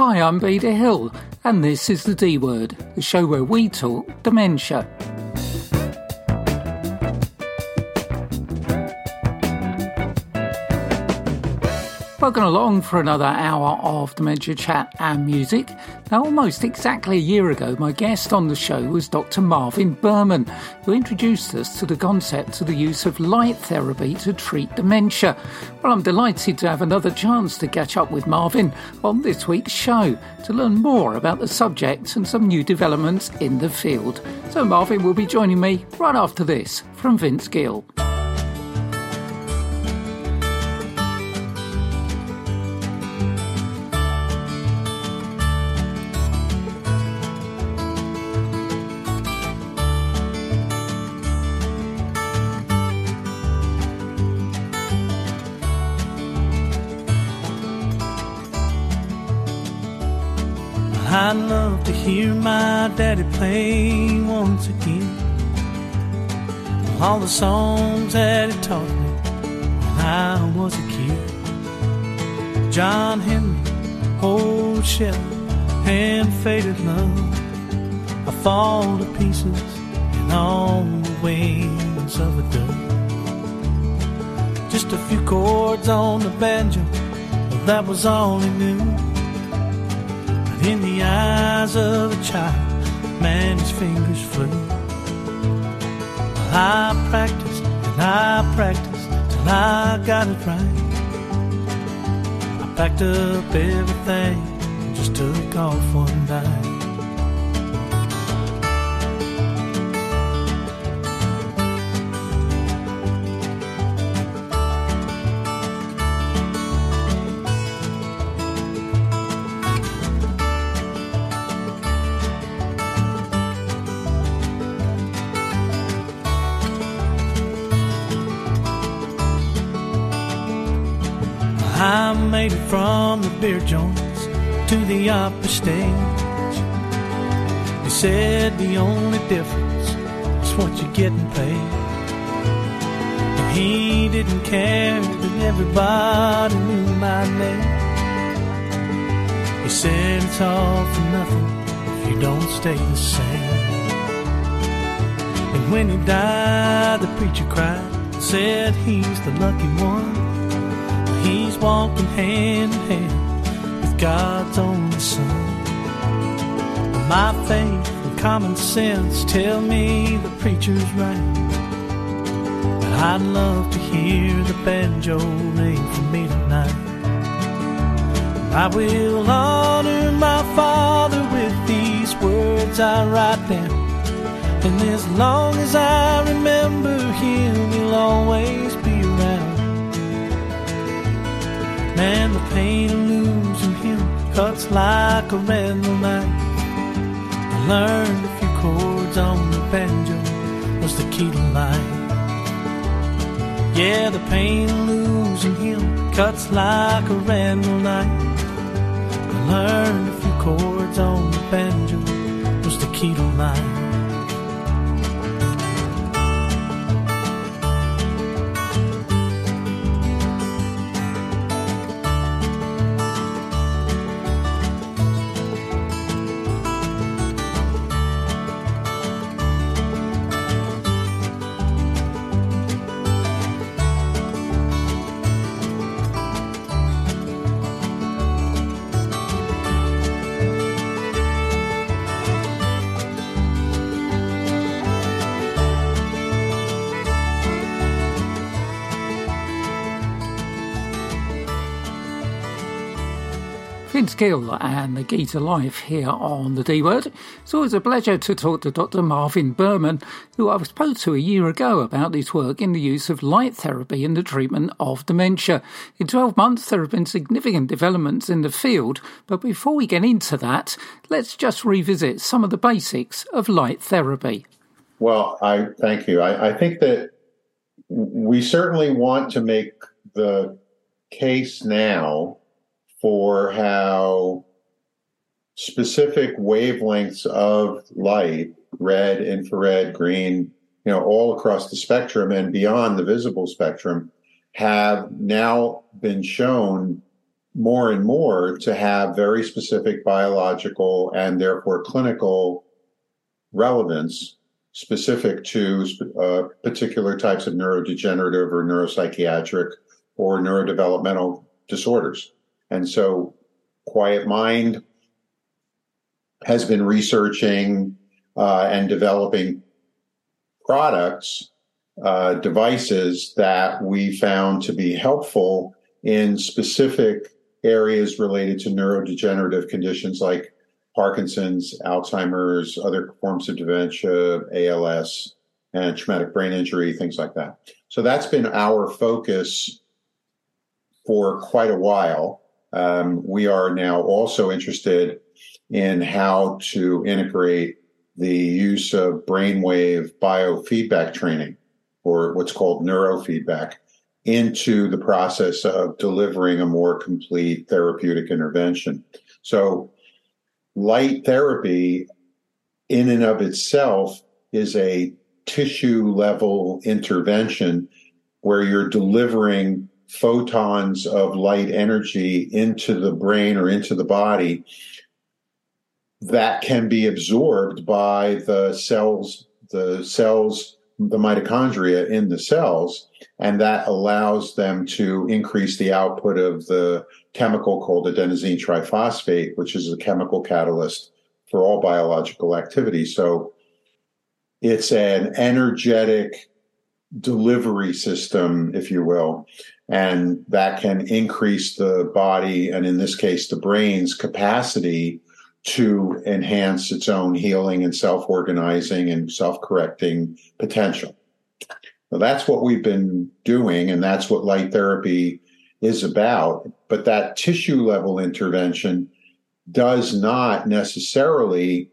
Hi, I'm Beda Hill, and this is The D Word, the show where we talk dementia. Welcome along for another hour of dementia chat and music. Now, almost exactly a year ago, my guest on the show was Dr. Marvin Berman, who introduced us to the concept of the use of light therapy to treat dementia. Well, I'm delighted to have another chance to catch up with Marvin on this week's show to learn more about the subject and some new developments in the field. So Marvin will be joining me right after this from Vince Gill. I'd love to hear my daddy play once again all the songs that he taught me when I was a kid. John Henry, Old Shell, and Faded Love. I fall to pieces in all the ways of a dove. Just a few chords on the banjo, well, that was all he knew. In the eyes of a child, man, his fingers flew. Well, I practiced and I practiced till I got it right. I packed up everything and just took off one night. I made it from the beer joints to the opera stage. They said the only difference is what you're getting paid. And he didn't care that everybody knew my name. He said it's all for nothing if you don't stay the same. And when he died, the preacher cried and said he's the lucky one. He's walking hand in hand with God's only Son. But my faith and common sense tell me the preacher's right. But I'd love to hear the banjo ring for me tonight. And I will honor my Father with these words I write down. And as long as I remember Him, He'll always be around. Man, the pain of losing him cuts like a random knife. I learned a few chords on the banjo was the key to life. Yeah, the pain of losing him cuts like a random knife. I learned a few chords on the banjo was the key to life. Vince Gill and the Key to Life here on the D Word. It's always a pleasure to talk to Dr. Marvin Berman, who I spoke to a year ago about his work in the use of light therapy in the treatment of dementia. In 12 months, there have been significant developments in the field, but before we get into that, let's just revisit some of the basics of light therapy. Well, I thank you. I think that we certainly want to make the case now for how specific wavelengths of light, red, infrared, green, all across the spectrum and beyond the visible spectrum, have now been shown more and more to have very specific biological and therefore clinical relevance specific to particular types of neurodegenerative or neuropsychiatric or neurodevelopmental disorders. And so Quiet Mind has been researching and developing products, devices that we found to be helpful in specific areas related to neurodegenerative conditions like Parkinson's, Alzheimer's, other forms of dementia, ALS, and traumatic brain injury, things like that. So that's been our focus for quite a while. We are now also interested in how to integrate the use of brainwave biofeedback training, or what's called neurofeedback, into the process of delivering a more complete therapeutic intervention. So light therapy in and of itself is a tissue level intervention where you're delivering photons of light energy into the brain or into the body that can be absorbed by the cells, the mitochondria in the cells, and that allows them to increase the output of the chemical called adenosine triphosphate, which is a chemical catalyst for all biological activity. So it's an energetic delivery system, if you will, and that can increase the body, and in this case, the brain's capacity to enhance its own healing and self-organizing and self-correcting potential. Now, that's what we've been doing, and that's what light therapy is about. But that tissue level intervention does not necessarily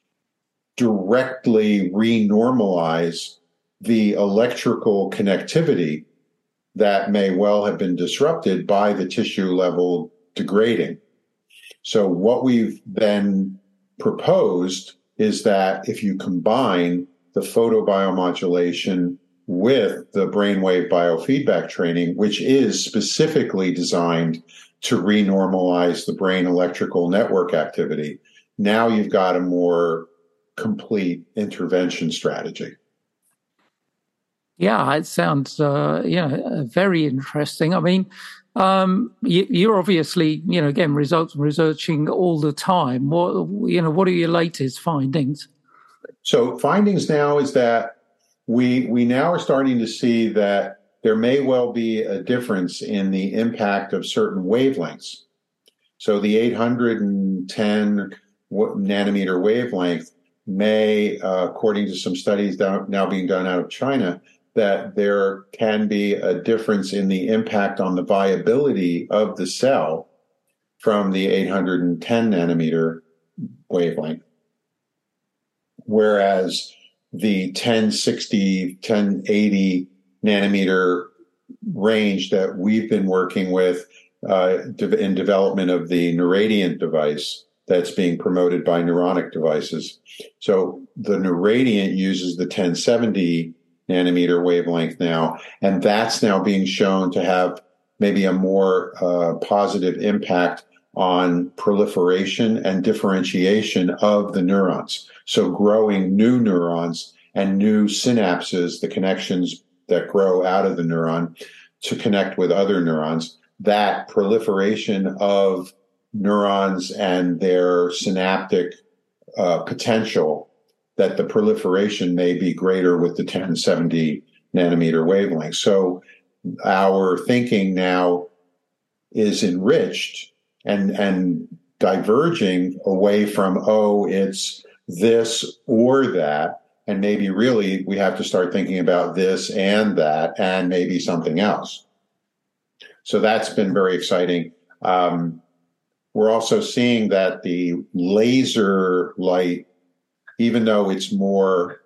directly renormalize the electrical connectivity that may well have been disrupted by the tissue level degrading. So what we've then proposed is that if you combine the photobiomodulation with the brainwave biofeedback training, which is specifically designed to renormalize the brain electrical network activity, now you've got a more complete intervention strategy. Yeah, it sounds very interesting. I mean, you're obviously, again, researching all the time. What are your latest findings? So findings now is that we now are starting to see that there may well be a difference in the impact of certain wavelengths. So the 810 nanometer wavelength may, according to some studies now being done out of China, that there can be a difference in the impact on the viability of the cell from the 810 nanometer wavelength, whereas the 1060, 1080 nanometer range that we've been working with in development of the Neuradiant device that's being promoted by Neuronic Devices. So the Neuradiant uses the 1070 nanometer wavelength now, and that's now being shown to have maybe a more positive impact on proliferation and differentiation of the neurons. So growing new neurons and new synapses, the connections that grow out of the neuron to connect with other neurons, that proliferation of neurons and their synaptic potential, that the proliferation may be greater with the 1070 nanometer wavelength. So our thinking now is enriched and diverging away from, it's this or that, and maybe really we have to start thinking about this and that and maybe something else. So that's been very exciting. We're also seeing that the laser light, even though it's more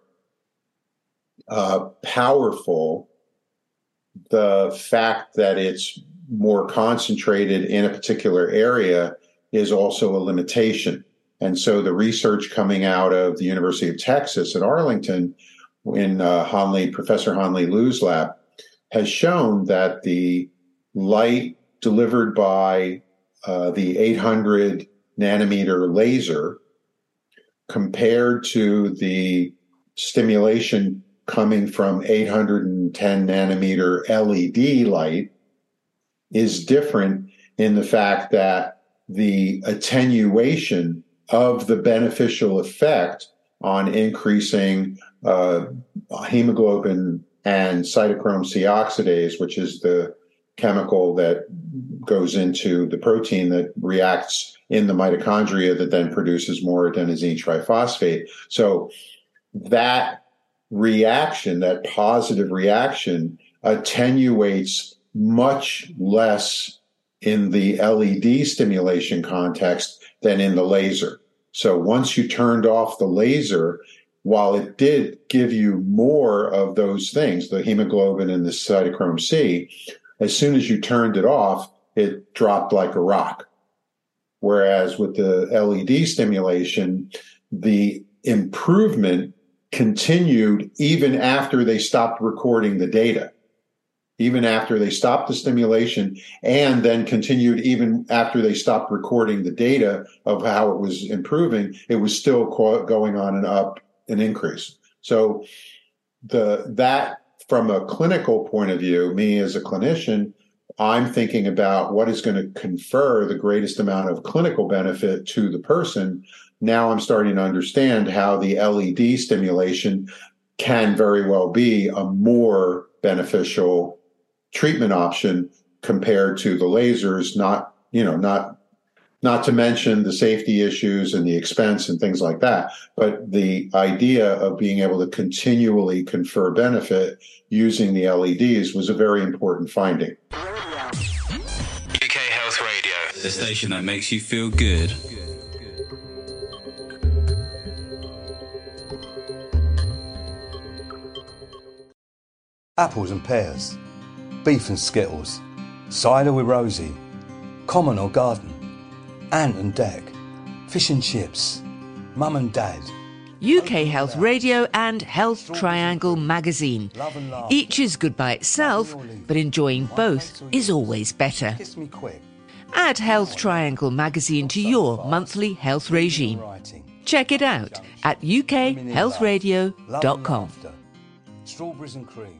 powerful, the fact that it's more concentrated in a particular area is also a limitation. And so the research coming out of the University of Texas at Arlington in Professor Hanli Liu's lab has shown that the light delivered by the 800 nanometer laser compared to the stimulation coming from 810 nanometer LED light is different in the fact that the attenuation of the beneficial effect on increasing hemoglobin and cytochrome C oxidase, which is the chemical that goes into the protein that reacts in the mitochondria that then produces more adenosine triphosphate. So that reaction, that positive reaction, attenuates much less in the LED stimulation context than in the laser. So once you turned off the laser, while it did give you more of those things, the hemoglobin and the cytochrome C, as soon as you turned it off, it dropped like a rock. Whereas with the LED stimulation, the improvement continued even after they stopped recording the data, even after they stopped the stimulation, and then continued even after they stopped recording the data of how it was improving, it was still going on and up an increase. So that from a clinical point of view, me as a clinician, I'm thinking about what is going to confer the greatest amount of clinical benefit to the person. Now I'm starting to understand how the LED stimulation can very well be a more beneficial treatment option compared to the lasers, not to mention the safety issues and the expense and things like that. But the idea of being able to continually confer benefit using the LEDs was a very important finding. UK Health Radio, the station that makes you feel good. Apples and pears, beef and skittles, cider with Rosie, common or garden, ant and deck, fish and chips, mum and dad. UK Health Radio and Health Triangle magazine. Each is good by itself, but enjoying both is always better. Kiss me quick. Add Health Triangle magazine to your monthly health regime. Check it out at ukhealthradio.com. Strawberries and cream.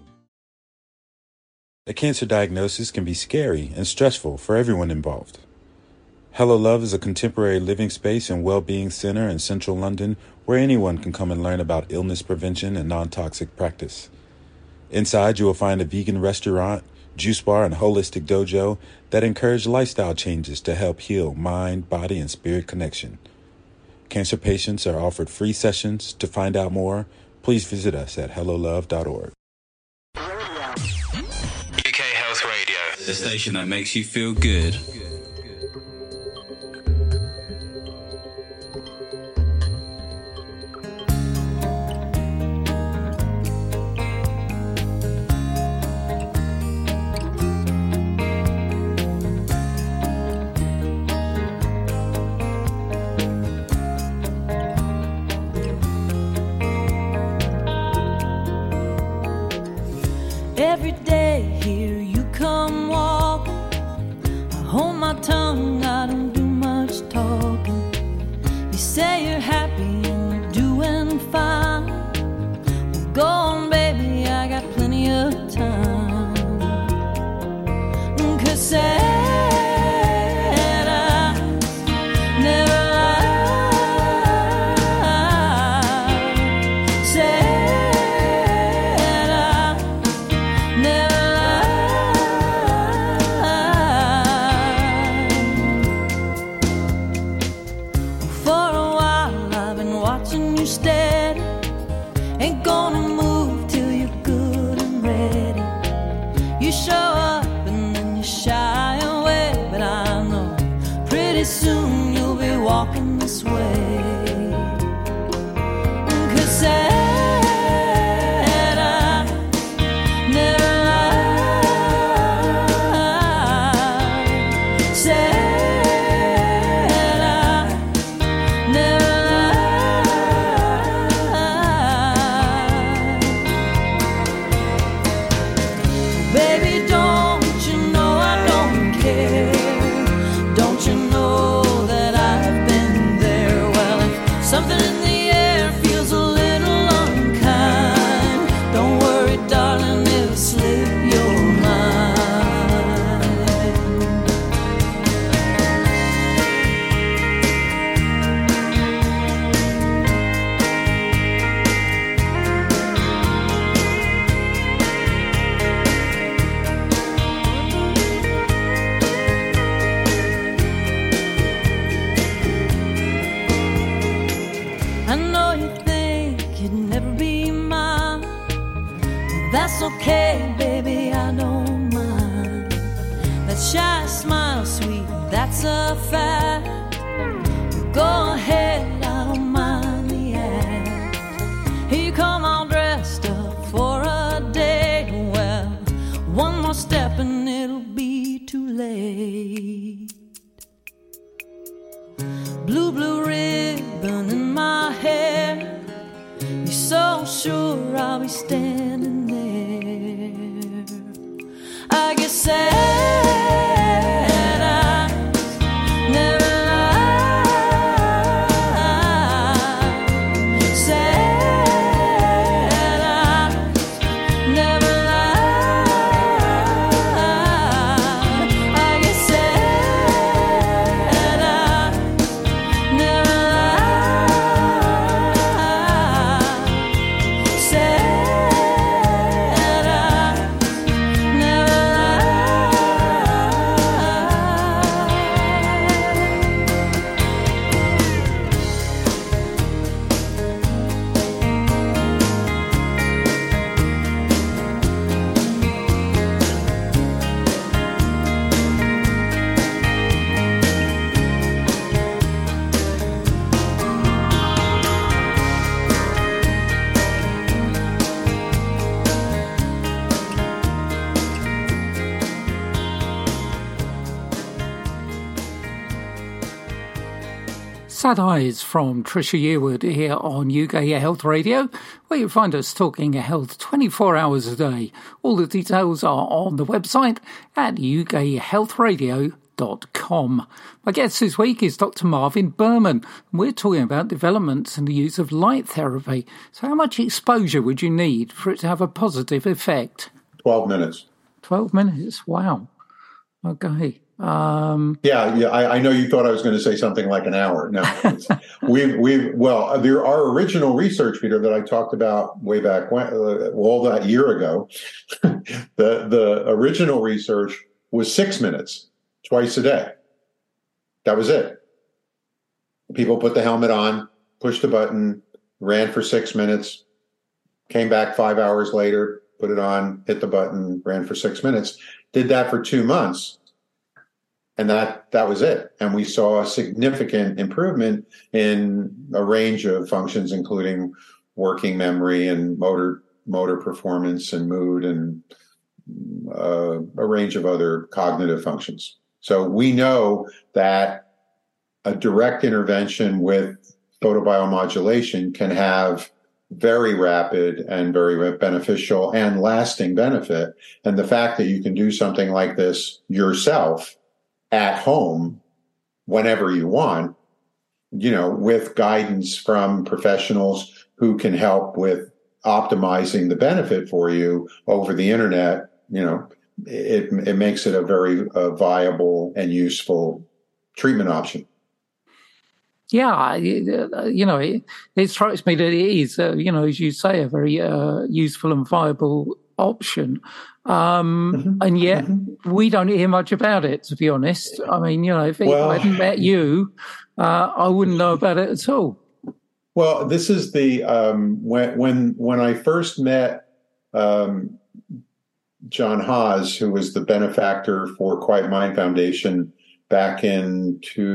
A cancer diagnosis can be scary and stressful for everyone involved. Hello Love is a contemporary living space and well-being center in central London where anyone can come and learn about illness prevention and non-toxic practice. Inside, you will find a vegan restaurant, juice bar, and holistic dojo that encourage lifestyle changes to help heal mind, body, and spirit connection. Cancer patients are offered free sessions. To find out more, please visit us at hellolove.org. UK Health Radio, the station that makes you feel good. Every day here you come walking, I hold my tongue, I don't do much talking. You say you're happy and you're doing fine. Well, go on baby, I got plenty of time. 'Cause sad eyes never lie. Sad ain't gonna move till you're good and ready. You show up and then you shy away, but I know pretty soon you'll be walking this way. 'Cause sad eyes never lie. Sad eyes never Baby, don't you know I don't care? Don't you that's okay, baby, I don't mind. That shy smile, sweet, that's a fact. Go ahead, I don't mind the act. Here you come all dressed up for a date. Well, one more step and it'll be too late. Blue, blue ribbon in my hair. You're so sure I'll be standing there. I get sad. Sad Eyes from Trisha Yearwood here on UK Health Radio, where you find us talking health 24 hours a day. All the details are on the website at ukhealthradio.com. My guest this week is Dr. Marvin Berman, and we're talking about developments in the use of light therapy. So how much exposure would you need for it to have a positive effect? 12 minutes. 12 minutes, wow. Okay. I know you thought I was going to say something like an hour. No, our original research, Peter, that I talked about way back when, all that year ago, the original research was 6 minutes, twice a day. That was it. People put the helmet on, pushed the button, ran for 6 minutes, came back 5 hours later, put it on, hit the button, ran for 6 minutes, did that for 2 months. And that was it. And we saw a significant improvement in a range of functions, including working memory and motor performance and mood and a range of other cognitive functions. So we know that a direct intervention with photobiomodulation can have very rapid and very beneficial and lasting benefit. And the fact that you can do something like this yourself at home whenever you want, with guidance from professionals who can help with optimizing the benefit for you over the internet, it makes it a very viable and useful treatment option. Yeah, it strikes me that it is, as you say, a very useful and viable option. And yet we don't hear much about it, to be honest. I mean, if I hadn't met you, I wouldn't know about it at all. Well, this is the when I first met John Haas, who was the benefactor for Quiet Mind Foundation back in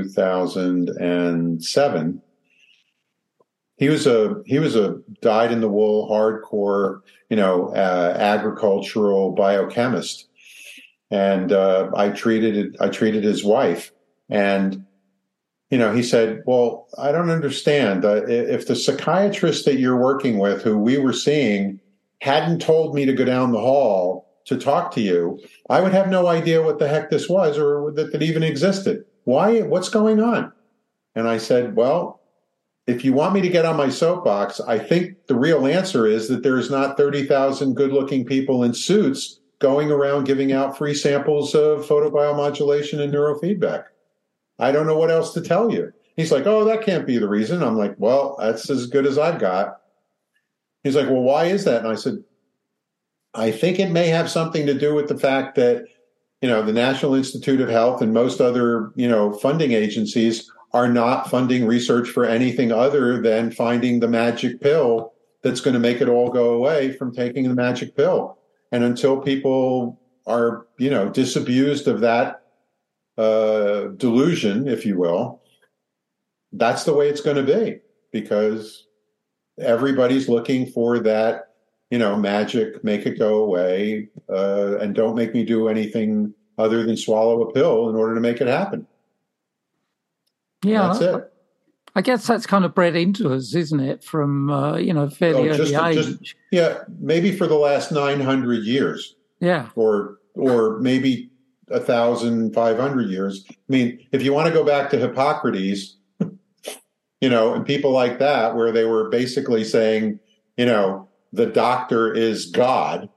2007. He was a dyed-in-the-wool, hardcore, agricultural biochemist, and I treated his wife, and he said, "Well, I don't understand. If the psychiatrist that you're working with, who we were seeing, hadn't told me to go down the hall to talk to you, I would have no idea what the heck this was or that it even existed. Why? What's going on?" And I said, "Well, if you want me to get on my soapbox, I think the real answer is that there's not 30,000 good-looking people in suits going around giving out free samples of photobiomodulation and neurofeedback. I don't know what else to tell you." He's like, "Oh, that can't be the reason." I'm like, "Well, that's as good as I've got." He's like, "Well, why is that?" And I said, "I think it may have something to do with the fact that, the National Institute of Health and most other, funding agencies are not funding research for anything other than finding the magic pill that's going to make it all go away from taking the magic pill. and until people are, disabused of that delusion, if you will, that's the way it's going to be, because everybody's looking for that, magic, make it go away, and don't make me do anything other than swallow a pill in order to make it happen. Yeah, that's it. I guess that's kind of bred into us, isn't it? From fairly early age. Maybe for the last 900 years. Yeah, or maybe 1,500 years. I mean, if you want to go back to Hippocrates, and people like that, where they were basically saying, the doctor is God.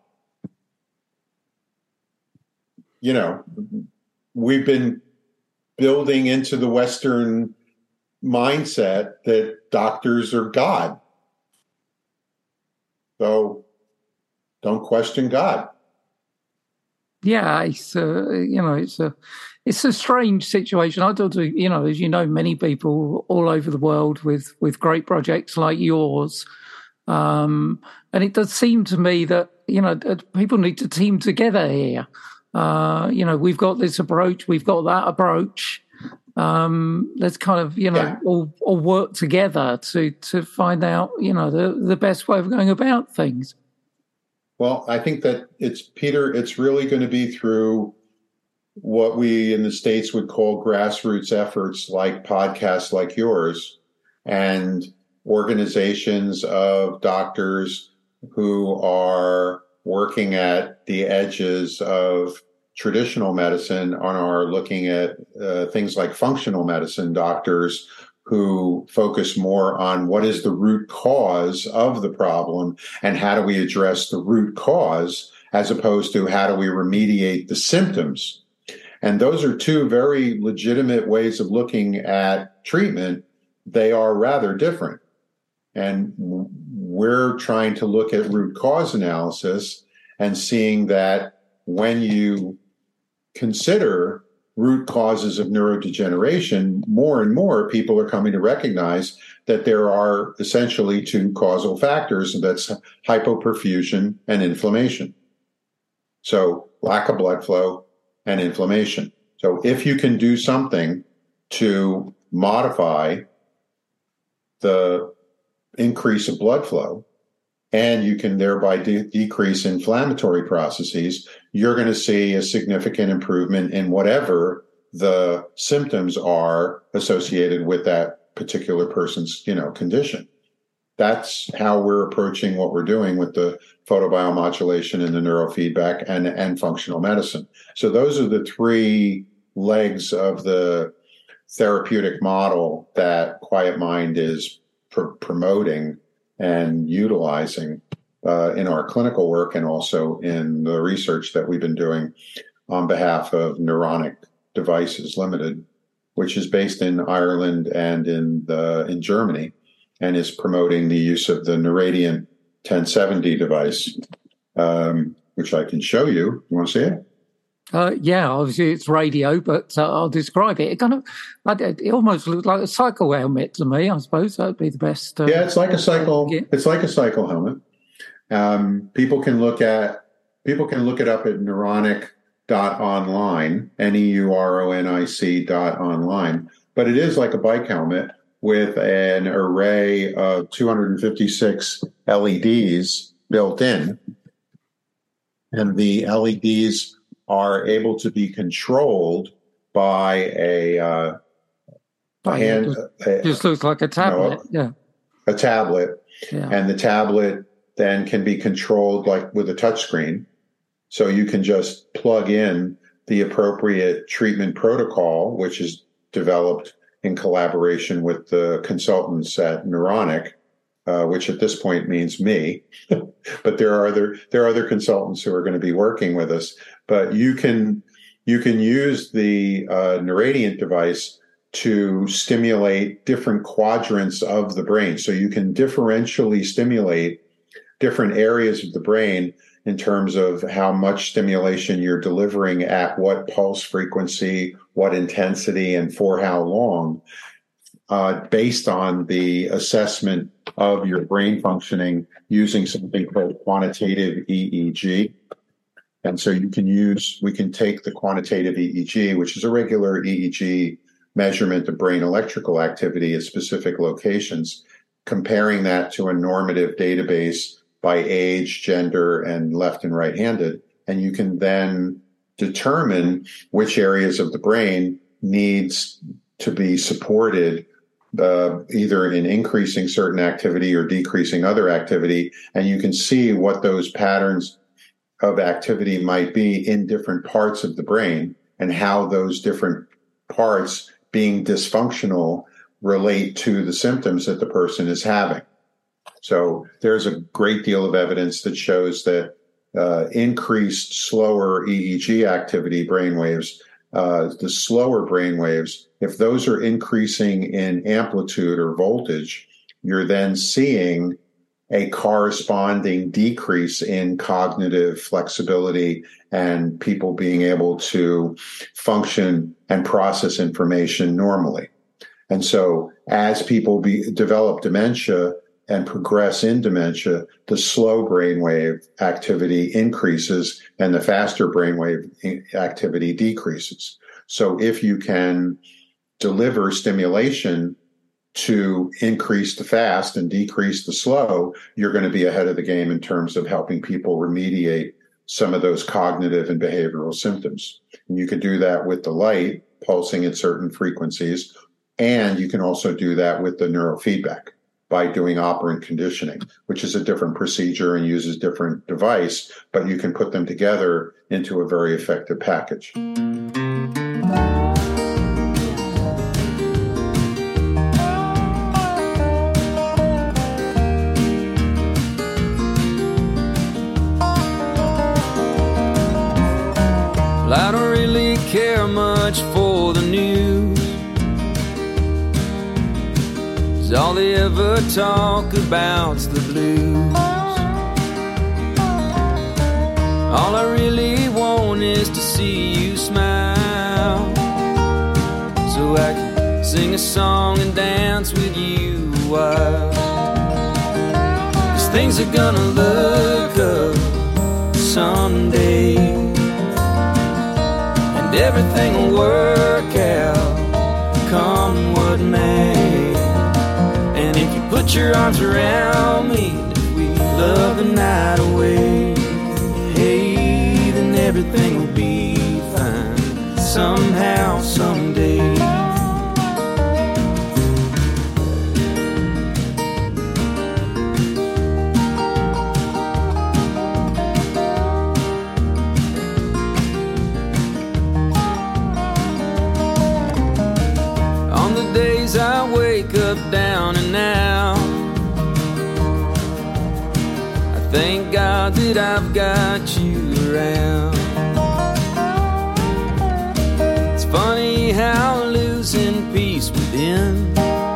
We've been building into the Western mindset that doctors are God. So don't question God. Yeah, it's it's a strange situation. I do, as you know, many people all over the world with great projects like yours, and it does seem to me that people need to team together here. We've got this approach, we've got that approach. Let's kind of all work together to find out the best way of going about things. Well, I think that it's really going to be through what we in the States would call grassroots efforts, like podcasts like yours, and organizations of doctors who are working at the edges of traditional medicine and are looking at things like functional medicine doctors who focus more on what is the root cause of the problem and how do we address the root cause, as opposed to how do we remediate the symptoms. And those are two very legitimate ways of looking at treatment. They are rather different. And we're trying to look at root cause analysis and seeing that when you consider root causes of neurodegeneration, more and more people are coming to recognize that there are essentially two causal factors, and that's hypoperfusion and inflammation. So lack of blood flow and inflammation. So if you can do something to modify the increase of blood flow, and you can thereby decrease inflammatory processes, you're going to see a significant improvement in whatever the symptoms are associated with that particular person's, condition. That's how we're approaching what we're doing with the photobiomodulation and the neurofeedback and functional medicine. So those are the three legs of the therapeutic model that Quiet Mind is promoting and utilizing in our clinical work, and also in the research that we've been doing on behalf of Neuronic Devices Limited, which is based in Ireland and in Germany, and is promoting the use of the Neuradiant 1070 device, which I can show you. You want to see it? Obviously it's radio, but I'll describe it. It almost looks like a cycle helmet to me. I suppose that would be the best. It's like a cycle. It's like a cycle helmet. People can look it up at neuronic.online, neuronic.online. But it is like a bike helmet with an array of 256 LEDs built in, and the LEDs are able to be controlled by a hand. Just looks like a tablet. A tablet. Yeah. And the tablet then can be controlled like with a touch screen. So you can just plug in the appropriate treatment protocol, which is developed in collaboration with the consultants at Neuronic, which at this point means me. But there are other consultants who are going to be working with us. But you can use the Neuradiant device to stimulate different quadrants of the brain. So you can differentially stimulate different areas of the brain in terms of how much stimulation you're delivering at what pulse frequency, what intensity, and for how long, based on the assessment of your brain functioning using something called quantitative EEG. And so we can take the quantitative EEG, which is a regular EEG measurement of brain electrical activity at specific locations, comparing that to a normative database by age, gender, and left and right-handed. And you can then determine which areas of the brain needs to be supported, either in increasing certain activity or decreasing other activity. And you can see what those patterns of activity might be in different parts of the brain and how those different parts being dysfunctional relate to the symptoms that the person is having. So there's a great deal of evidence that shows that increased slower EEG activity brainwaves, the slower brainwaves, if those are increasing in amplitude or voltage, you're then seeing a corresponding decrease in cognitive flexibility and people being able to function and process information normally. And so as people develop dementia and progress in dementia, the slow brainwave activity increases and the faster brainwave activity decreases. So if you can deliver stimulation to increase the fast and decrease the slow, you're going to be ahead of the game in terms of helping people remediate some of those cognitive and behavioral symptoms. And you could do that with the light pulsing at certain frequencies, and you can also do that with the neurofeedback by doing operant conditioning, which is a different procedure and uses different device, but you can put them together into a very effective package. Well, I don't really care much for the news, 'cause all they ever talk about's the blues. All I really want is to see you smile, so I can sing a song and dance with you a while. 'Cause things are gonna look up someday, and everything will work out, come what may. And if you put your arms around me, if we love the night away, hey, then everything will be fine, somehow, someday. I wake up down and out, I thank God that I've got you around. It's funny how losing peace within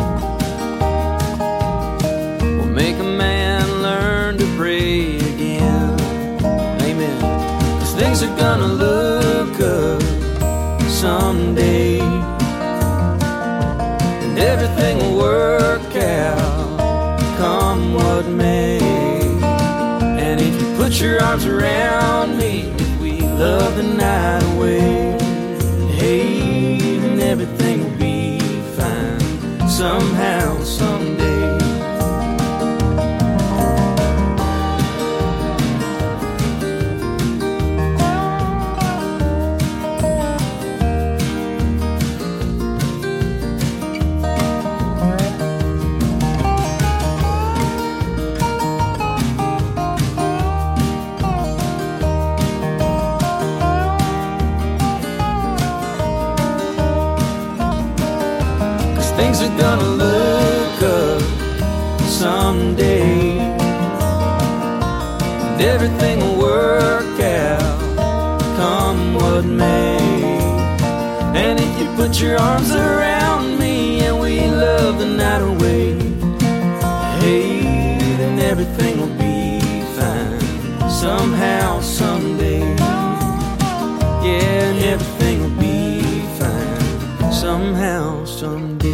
will make a man learn to pray again. Amen. 'Cause things are gonna look up someday, everything will work out, come what may. And if you put your arms around me, if we love the night away, hey, then everything will be fine, somehow, someday. Things are gonna look up someday, and everything will work out, come what may. And if you put your arms around me and we love the night away, hey, then everything will be fine, somehow, someday. Yeah, and everything will be fine, somehow, someday.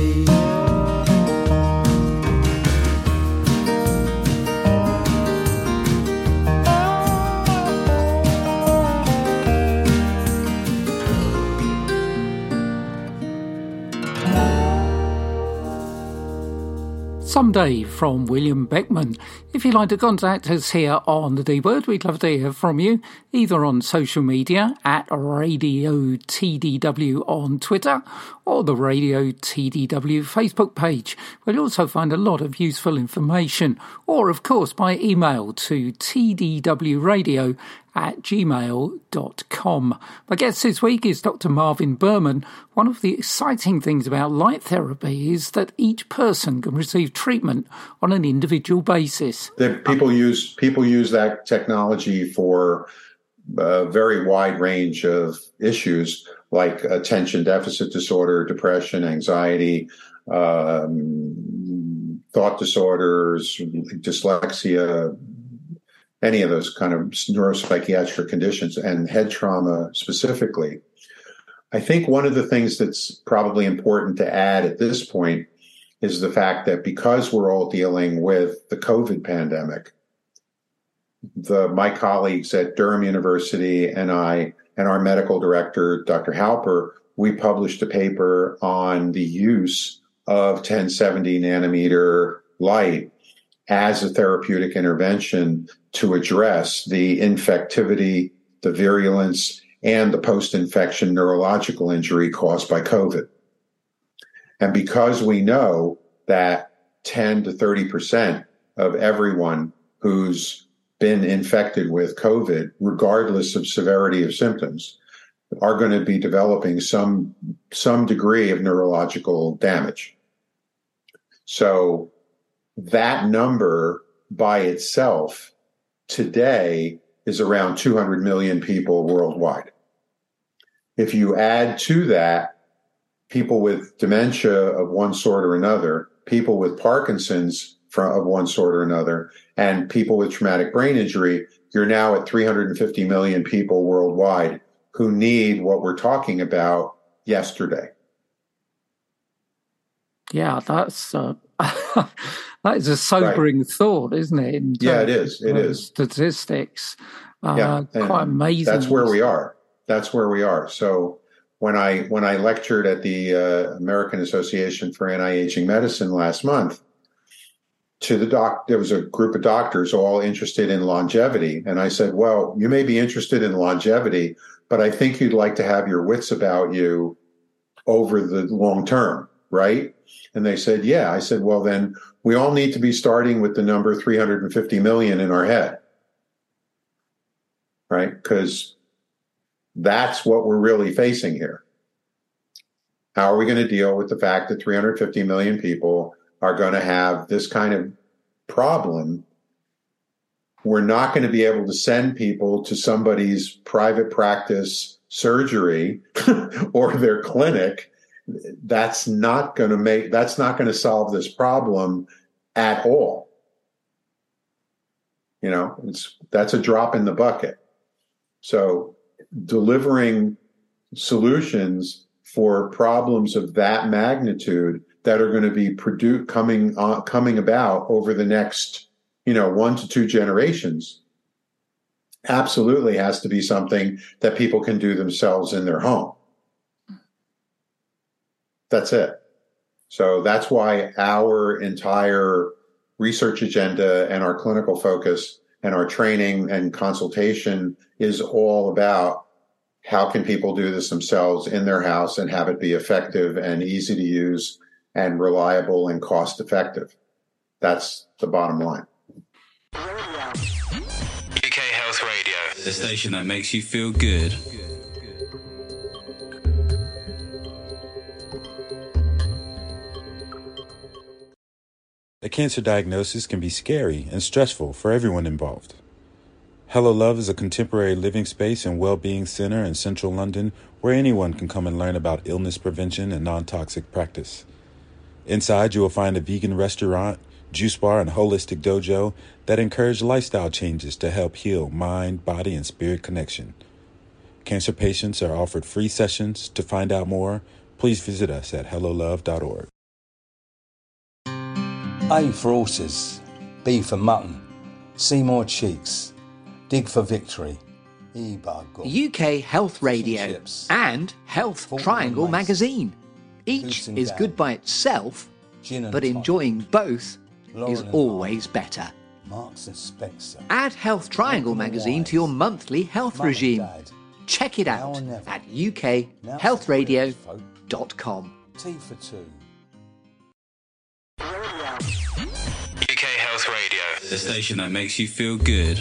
Someday from William Beckman. If you'd like to contact us here on the D-Word, we'd love to hear from you, either on social media at Radio TDW on Twitter or the Radio TDW Facebook page. We'll also find a lot of useful information, or of course by email to tdwradio@gmail.com. My guest this week is Dr. Marvin Berman. One of the exciting things about light therapy is that each person can receive treatment on an individual basis. People use that technology for a very wide range of issues like attention deficit disorder, depression, anxiety, thought disorders, dyslexia, any of those kind of neuropsychiatric conditions, and head trauma specifically. I think one of the things that's probably important to add at this point is the fact that because we're all dealing with the COVID pandemic, my colleagues at Durham University and I and our medical director, Dr. Halper, we published a paper on the use of 1070 nanometer light as a therapeutic intervention to address the infectivity, the virulence, and the post-infection neurological injury caused by COVID. And because we know that 10 to 30% of everyone who's been infected with COVID, regardless of severity of symptoms, are going to be developing some degree of neurological damage. So that number by itself today is around 200 million people worldwide. If you add to that people with dementia of one sort or another, people with Parkinson's of one sort or another, and people with traumatic brain injury, you're now at 350 million people worldwide who need what we're talking about yesterday. Yeah, that's that is a sobering thought, isn't it? Yeah, it is. It is. Statistics. Quite amazing. That's where we are. So when I lectured at the American Association for Anti-Aging Medicine last month, there was a group of doctors all interested in longevity. And I said, well, you may be interested in longevity, but I think you'd like to have your wits about you over the long term, right? And they said, yeah. I said, well, then we all need to be starting with the number 350 million in our head, right? Because that's what we're really facing here. How are we going to deal with the fact that 350 million people are going to have this kind of problem? We're not going to be able to send people to somebody's private practice surgery or their clinic. That's not going to solve this problem at all. That's a drop in the bucket. So delivering solutions for problems of that magnitude that are going to be coming about over the next, 1 to 2 generations, absolutely has to be something that people can do themselves in their home. That's it. So that's why our entire research agenda and our clinical focus and our training and consultation is all about how can people do this themselves in their house and have it be effective and easy to use and reliable and cost effective. That's the bottom line. UK Health Radio, the station that makes you feel good. A cancer diagnosis can be scary and stressful for everyone involved. Hello Love is a contemporary living space and well-being center in central London where anyone can come and learn about illness prevention and non-toxic practice. Inside, you will find a vegan restaurant, juice bar, and holistic dojo that encourage lifestyle changes to help heal mind, body, and spirit connection. Cancer patients are offered free sessions. To find out more, please visit us at hellolove.org. A for horses, B for mutton, C more cheeks, dig for victory, E by God. UK Health Radio and Health Triangle magazine. Each is good by itself, but enjoying both is always better. Marks and Spencer. Add Health Triangle magazine to your monthly health regime. Check it out at ukhealthradio.com. Tea for two. UK Health Radio, the station that makes you feel good.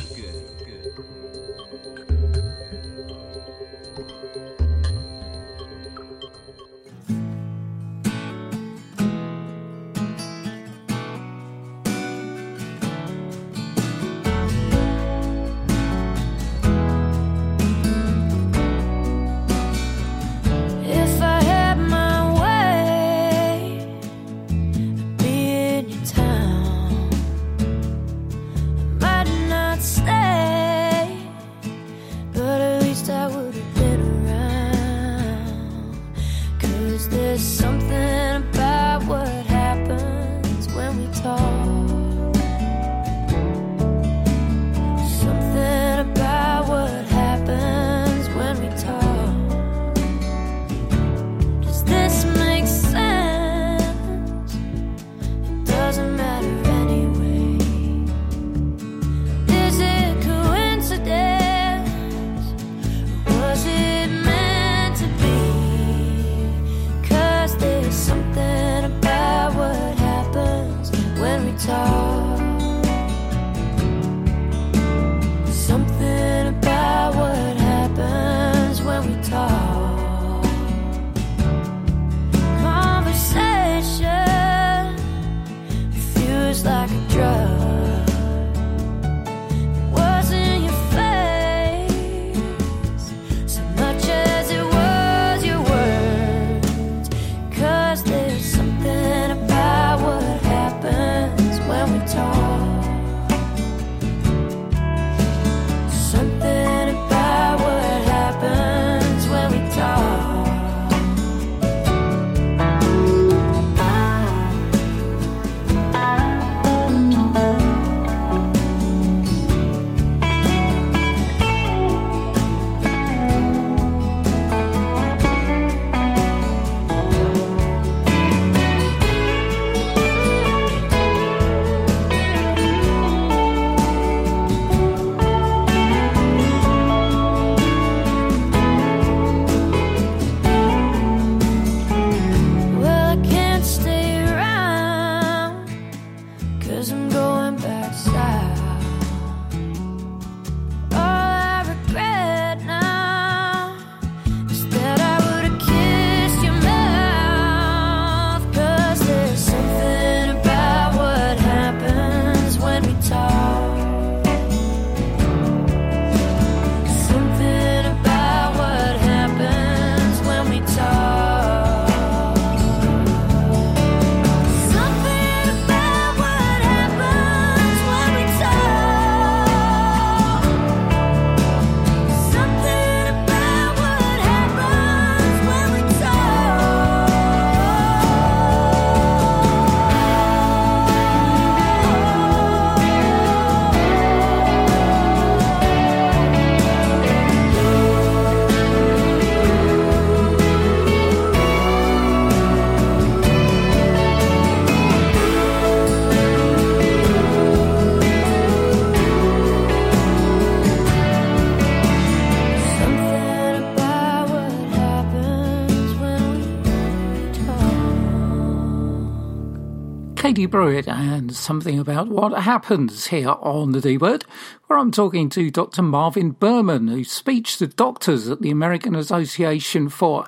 Katie Brewitt and something about what happens here on the D-Word, where I'm talking to Dr. Marvin Berman, whose speech to doctors at the American Association for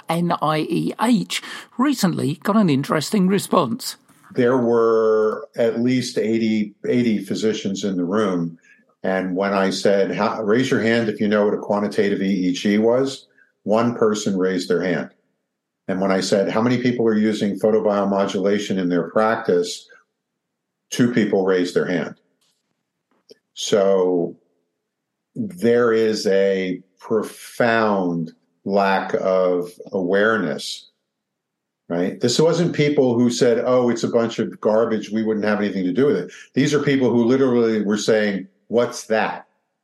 NIEH recently got an interesting response. There were at least 80 physicians in the room. And when I said, raise your hand if you know what a quantitative EEG was, one person raised their hand. And when I said, how many people are using photobiomodulation in their practice, 2 people raised their hand. So there is a profound lack of awareness, right? This wasn't people who said, oh, it's a bunch of garbage, we wouldn't have anything to do with it. These are people who literally were saying, what's that?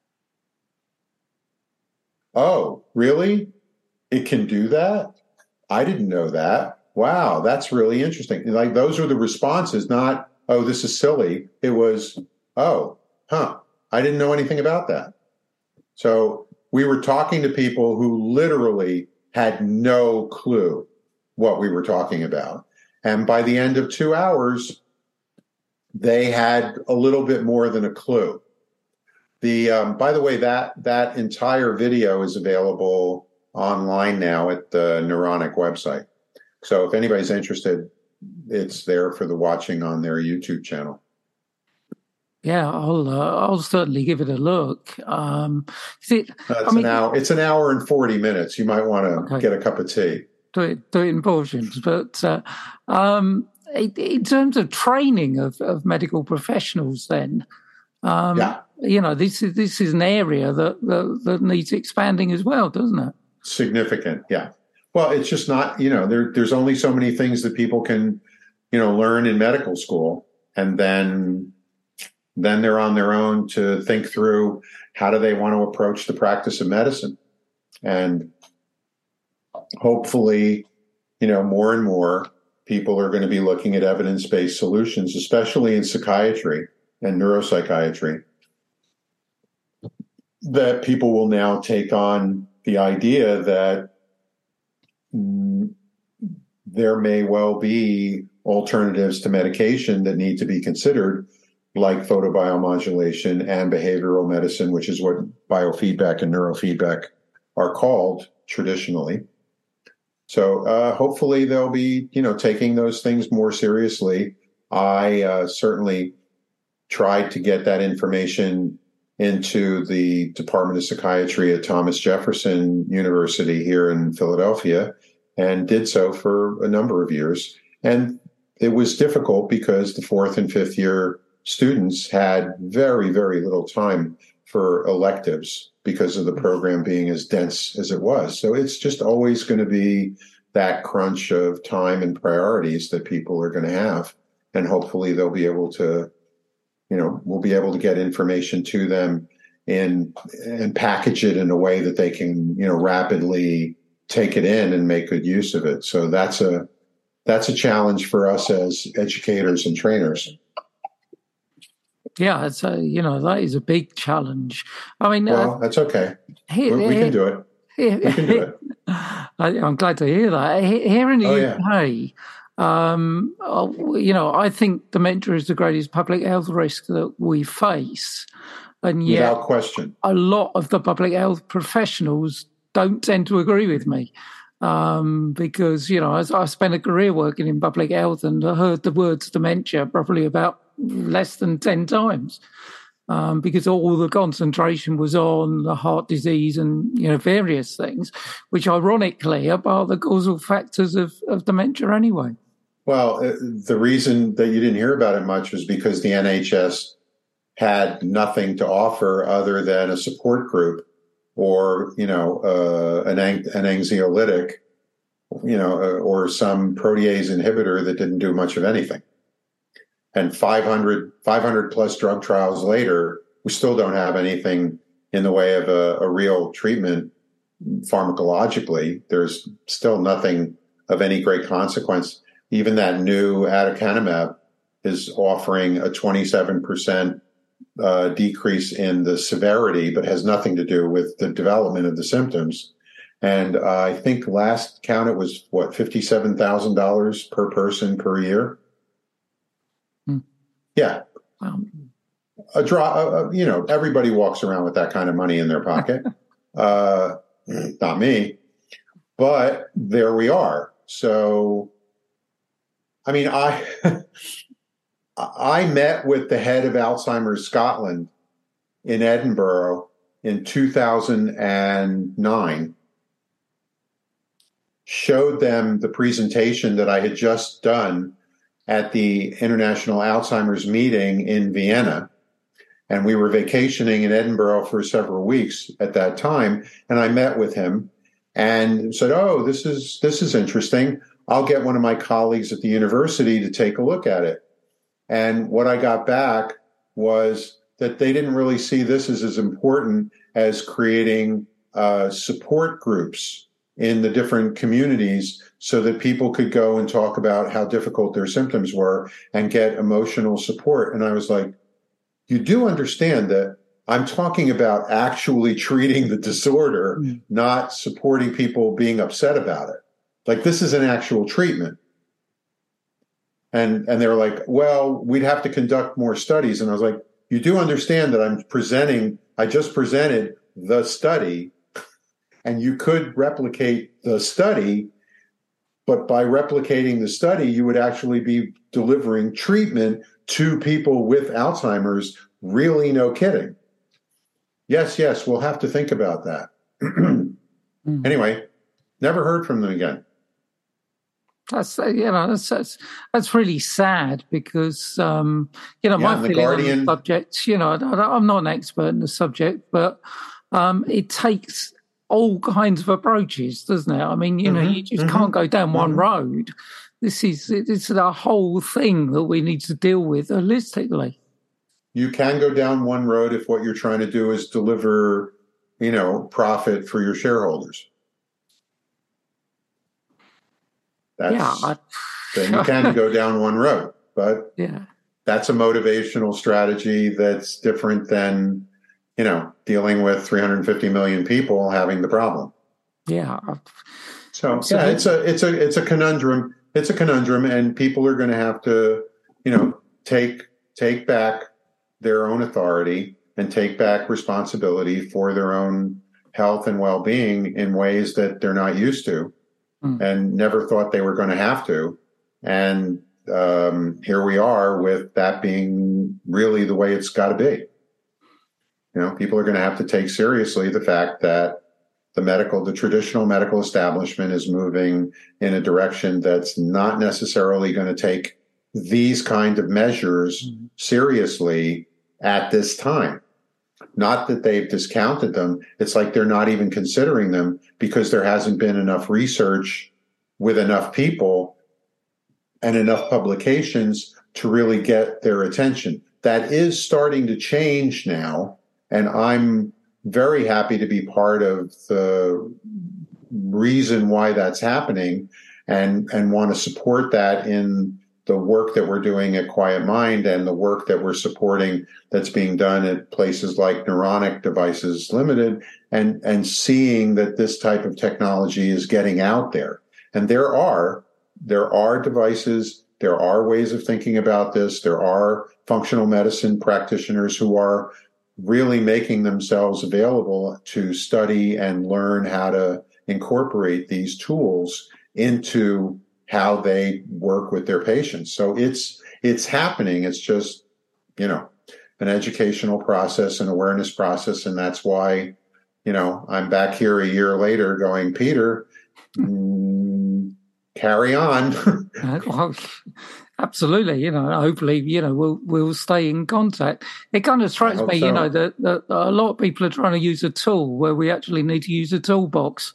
Oh, really? It can do that? I didn't know that. Wow, that's really interesting. Like, those are the responses, not oh, this is silly. It was, oh, I didn't know anything about that. So we were talking to people who literally had no clue what we were talking about. And by the end of 2 hours, they had a little bit more than a clue. By the way, that entire video is available online now at the Neuronic website. So if anybody's interested, it's there for the watching on their YouTube channel. Yeah, I'll certainly give it a look. It's an hour and 40 minutes. You might want to get a cup of tea. Do it in portions. But in terms of training of medical professionals, then, this is an area that needs expanding as well, doesn't it? Significant, yeah. Well, it's just not, there's only so many things that people can, learn in medical school, and then they're on their own to think through how do they want to approach the practice of medicine. And hopefully, more and more people are going to be looking at evidence-based solutions, especially in psychiatry and neuropsychiatry, that people will now take on the idea that there may well be alternatives to medication that need to be considered, like photobiomodulation and behavioral medicine, which is what biofeedback and neurofeedback are called traditionally. So hopefully they'll be, taking those things more seriously. I certainly tried to get that information into the Department of Psychiatry at Thomas Jefferson University here in Philadelphia, and did so for a number of years. And it was difficult because the 4th and 5th year students had very, very little time for electives because of the program being as dense as it was. So it's just always going to be that crunch of time and priorities that people are going to have. And hopefully they'll be able to, we'll be able to get information to them and package it in a way that they can, rapidly take it in and make good use of it. So that's a challenge for us as educators and trainers. Yeah, it's that is a big challenge. I mean, that's okay. We can do it. We can do it. I'm glad to hear that. Here in the UK, I think dementia is the greatest public health risk that we face, and yet, without question, a lot of the public health professionals don't tend to agree with me. Because, I spent a career working in public health, and I heard the words dementia probably about less than 10 times, because all the concentration was on the heart disease and, various things, which ironically are part of the causal factors of dementia anyway. Well, the reason that you didn't hear about it much was because the NHS had nothing to offer other than a support group or, an anxiolytic, or some protease inhibitor that didn't do much of anything. And 500 plus drug trials later, we still don't have anything in the way of a real treatment pharmacologically. There's still nothing of any great consequence. Even that new aducanumab is offering a 27% decrease in the severity, but has nothing to do with the development of the symptoms. And I think last count it was $57,000 per person per year. Yeah. A draw, everybody walks around with that kind of money in their pocket. Not me, but there we are. So, I mean, I met with the head of Alzheimer's Scotland in Edinburgh in 2009, showed them the presentation that I had just done at the International Alzheimer's meeting in Vienna. And we were vacationing in Edinburgh for several weeks at that time. And I met with him and said, oh, this is interesting. I'll get one of my colleagues at the university to take a look at it. And what I got back was that they didn't really see this as important as creating support groups in the different communities so that people could go and talk about how difficult their symptoms were and get emotional support. And I was like, you do understand that I'm talking about actually treating the disorder, not supporting people being upset about it. Like, this is an actual treatment. And they were like, well, we'd have to conduct more studies. And I was like, you do understand that I just presented the study, and you could replicate the study, but by replicating the study, you would actually be delivering treatment to people with Alzheimer's. Really, no kidding. Yes, we'll have to think about that. Anyway, never heard from them again. That's that's really sad because my feeling on the subject. I'm not an expert in the subject, but it takes all kinds of approaches, doesn't it? I mean, you just can't go down one road. This is the whole thing that we need to deal with holistically. You can go down one road if what you're trying to do is deliver, profit for your shareholders. Then you can go down one road, but that's a motivational strategy that's different than, dealing with 350 million people having the problem. Yeah. So it's a conundrum. It's a conundrum, and people are going to have to, take back their own authority and take back responsibility for their own health and well-being in ways that they're not used to. And never thought they were going to have to. And here we are with that being really the way it's got to be. People are going to have to take seriously the fact that the traditional medical establishment is moving in a direction that's not necessarily going to take these kind of measures seriously at this time. Not that they've discounted them. It's like they're not even considering them because there hasn't been enough research with enough people and enough publications to really get their attention. That is starting to change now, and I'm very happy to be part of the reason why that's happening and want to support that in the work that we're doing at Quiet Mind and the work that we're supporting that's being done at places like Neuronic Devices Limited and seeing that this type of technology is getting out there. And there are devices, there are ways of thinking about this. There are functional medicine practitioners who are really making themselves available to study and learn how to incorporate these tools into how they work with their patients. So it's happening. It's just, an educational process, an awareness process. And that's why, I'm back here a year later going, Peter, carry on. Well, absolutely. Hopefully, we'll stay in contact. It kind of strikes me, so. That a lot of people are trying to use a tool where we actually need to use a toolbox.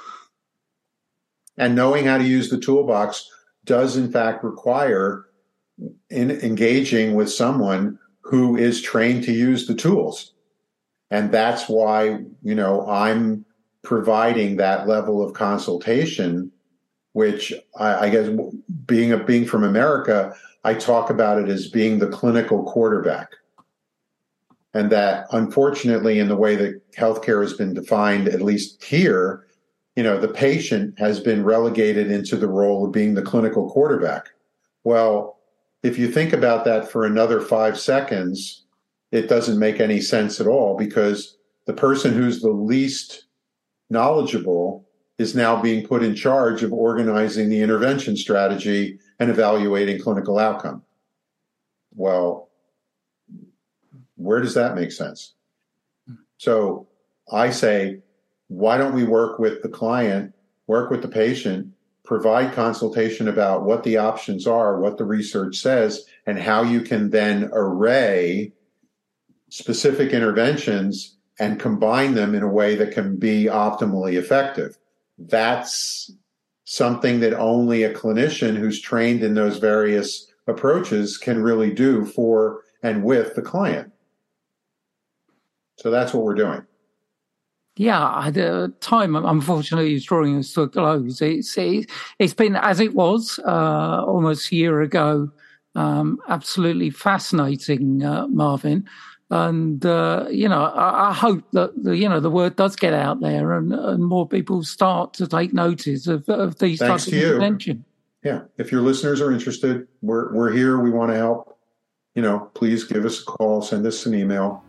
And knowing how to use the toolbox does, in fact, require engaging with someone who is trained to use the tools. And that's why, I'm providing that level of consultation, which I guess being from America, I talk about it as being the clinical quarterback. And that, unfortunately, in the way that healthcare has been defined, at least here, the patient has been relegated into the role of being the clinical quarterback. Well, if you think about that for another 5 seconds, it doesn't make any sense at all because the person who's the least knowledgeable is now being put in charge of organizing the intervention strategy and evaluating clinical outcome. Well, where does that make sense? So I say, why don't we work with the client, work with the patient, provide consultation about what the options are, what the research says, and how you can then array specific interventions and combine them in a way that can be optimally effective. That's something that only a clinician who's trained in those various approaches can really do for and with the client. So that's what we're doing. Yeah, the time, unfortunately, is drawing us to a close. It's been, as it was almost a year ago, absolutely fascinating, Marvin. And, I hope that, the word does get out there and more people start to take notice of these types of intervention. Yeah, if your listeners are interested, we're here. We want to help. Please give us a call, send us an email.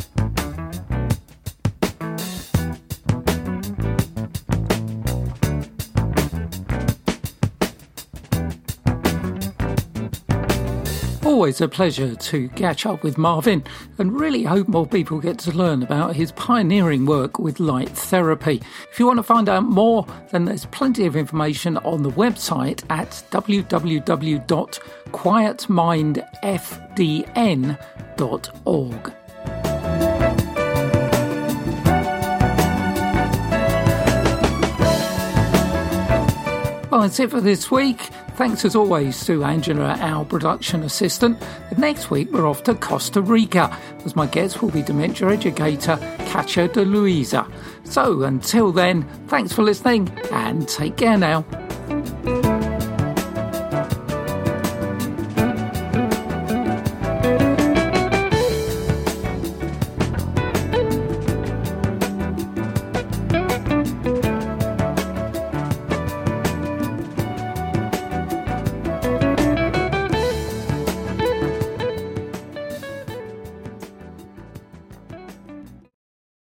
Always a pleasure to catch up with Marvin, and really hope more people get to learn about his pioneering work with light therapy. If you want to find out more, then there's plenty of information on the website at www.quietmindfdn.org. Well, that's it for this week. Thanks as always to Angela, our production assistant. And next week we're off to Costa Rica, as my guest will be dementia educator Katia de Luisa. So until then, thanks for listening and take care now.